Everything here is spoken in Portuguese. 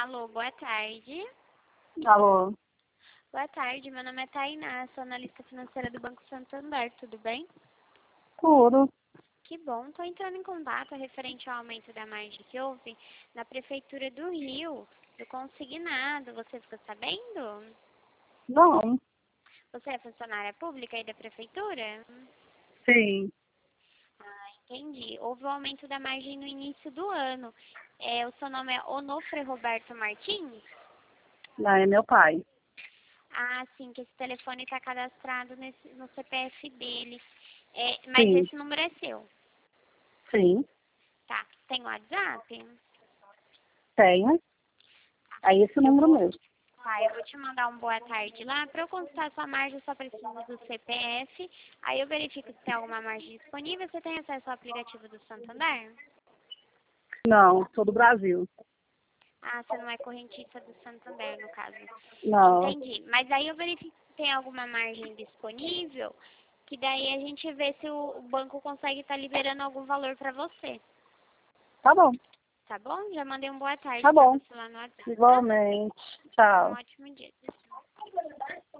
Alô, boa tarde. Alô? Boa tarde, meu nome é Tainá, sou analista financeira do Banco Santander, tudo bem? Tudo. Que bom, estou entrando em contato referente ao aumento da margem que houve na Prefeitura do Rio, do consignado, você ficou sabendo? Não. Você é funcionária pública aí da Prefeitura? Sim. Ah, entendi. Houve um aumento da margem no início do ano. O seu nome é Onofre Roberto Martins? Não, é meu pai. Ah, sim, que esse telefone está cadastrado no CPF dele. Mas Sim. esse número é seu. Sim. Tá. Tem WhatsApp? Tenho. É esse Eu número vou, mesmo. eu vou te mandar um boa tarde lá. Para eu consultar sua margem, eu só preciso do CPF. Aí eu verifico se tem alguma margem disponível. Você tem acesso ao aplicativo do Santander? Não, sou do Brasil. Ah, você não é correntista do Santander, no caso. Não. Entendi. Mas aí eu verifico se tem alguma margem disponível, que daí a gente vê se o banco consegue estar liberando algum valor para você. Tá bom. Tá bom? Já mandei um boa tarde Tá para bom. você lá no WhatsApp, tá? Igualmente. Um Tchau. ótimo dia.